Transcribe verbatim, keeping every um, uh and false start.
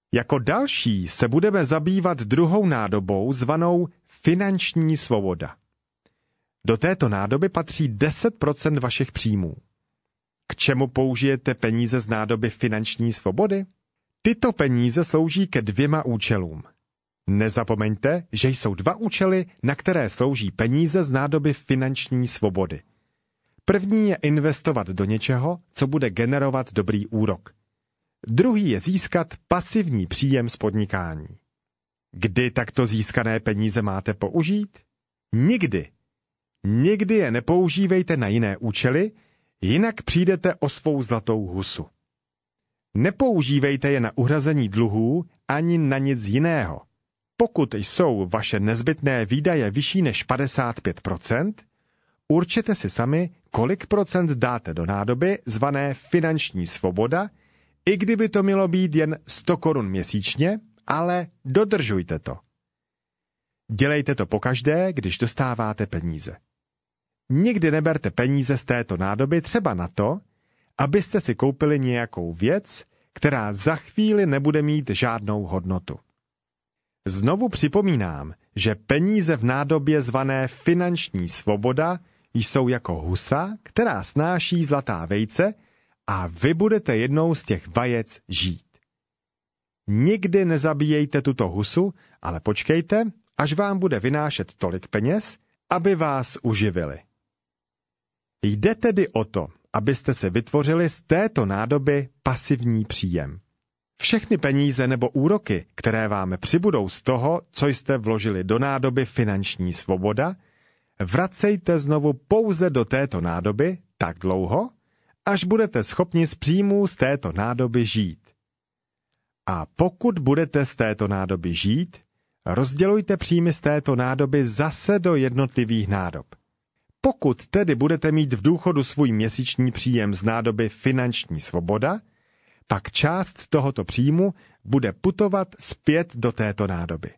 Jako další se budeme zabývat druhou nádobou zvanou finanční svoboda. Do této nádoby patří deset procent vašich příjmů. K čemu použijete peníze z nádoby finanční svobody? Tyto peníze slouží ke dvěma účelům. Nezapomeňte, že jsou dva účely, na které slouží peníze z nádoby finanční svobody. První je investovat do něčeho, co bude generovat dobrý úrok. Druhý je získat pasivní příjem z podnikání. Kdy takto získané peníze máte použít? Nikdy. Nikdy je nepoužívejte na jiné účely, jinak přijdete o svou zlatou husu. Nepoužívejte je na uhrazení dluhů ani na nic jiného. Pokud jsou vaše nezbytné výdaje vyšší než padesát pět procent, určete si sami, kolik procent dáte do nádoby zvané finanční svoboda, i kdyby to mělo být jen sto korun měsíčně, ale dodržujte to. Dělejte to pokaždé, když dostáváte peníze. Nikdy neberte peníze z této nádoby třeba na to, abyste si koupili nějakou věc, která za chvíli nebude mít žádnou hodnotu. Znovu připomínám, že peníze v nádobě zvané finanční svoboda jsou jako husa, která snáší zlatá vejce a vy budete jednou z těch vajec žít. Nikdy nezabíjejte tuto husu, ale počkejte, až vám bude vynášet tolik peněz, aby vás uživili. Jde tedy o to, abyste si vytvořili z této nádoby pasivní příjem. Všechny peníze nebo úroky, které vám přibudou z toho, co jste vložili do nádoby finanční svoboda, vracejte znovu pouze do této nádoby tak dlouho, až budete schopni z příjmů z této nádoby žít. A pokud budete z této nádoby žít, rozdělujte příjmy z této nádoby zase do jednotlivých nádob. Pokud tedy budete mít v důchodu svůj měsíční příjem z nádoby finanční svoboda, pak část tohoto příjmu bude putovat zpět do této nádoby.